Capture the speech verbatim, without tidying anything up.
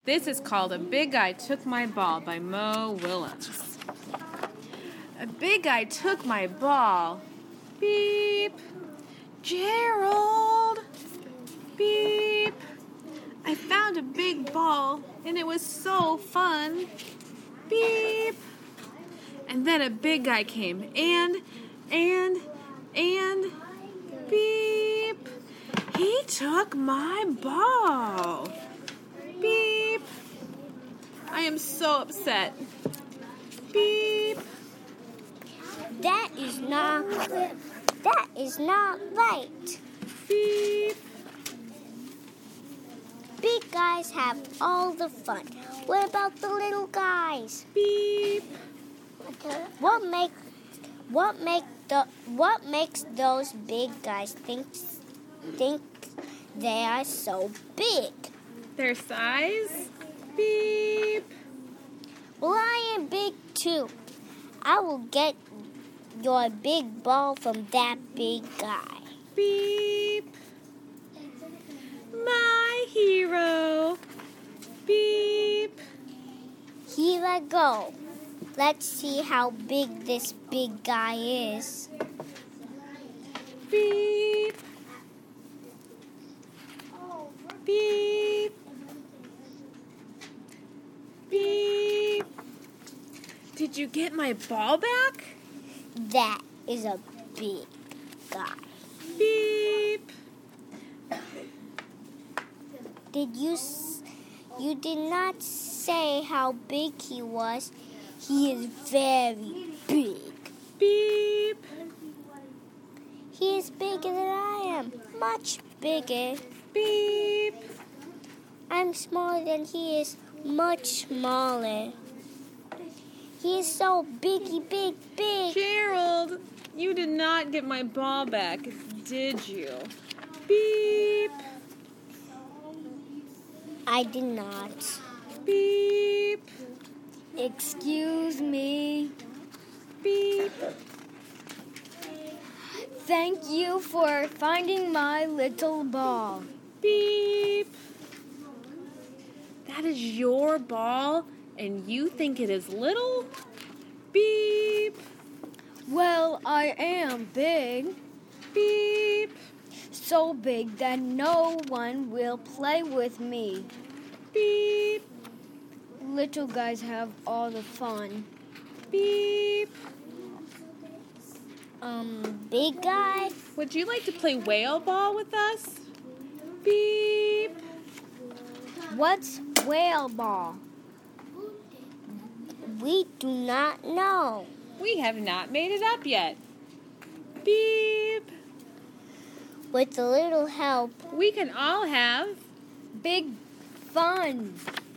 This is called A Big Guy Took My Ball by Mo Willems. A big guy took my ball. Beep. Gerald. Beep. I found a big ball, and it was so fun. Beep. And then a big guy came, and, and, and, beep. He took my ball. Beep. I am so upset. Beep. That is not, that is not right. Beep. Big guys have all the fun. What about the little guys? Beep. What make what make the what makes those big guys think think they are so big? Their size? Beep. Well, I am big too. I will get your big ball from that big guy. Beep. My hero. Beep. Here I go. Let's see how big this big guy is. Beep. Beep. Beep. Did you get my ball back? That is a big guy. Beep. Did you s- you did not say how big he was. He is very big. Beep. He is bigger than I am. Much bigger. Beep. I'm smaller than he is. Much smaller. He is so biggy, big, big. Gerald, you did not get my ball back, did you? Beep. I did not. Beep. Excuse me. Beep. Thank you for finding my little ball. Beep. That is your ball, and you think it is little? Beep. Well, I am big. Beep. So big that no one will play with me. Beep. Little guys have all the fun. Beep. Um, big guy? Would you like to play whale ball with us? Beep. What's whale ball? We do not know. We have not made it up yet. Beep. With a little help, We can all have Big fun.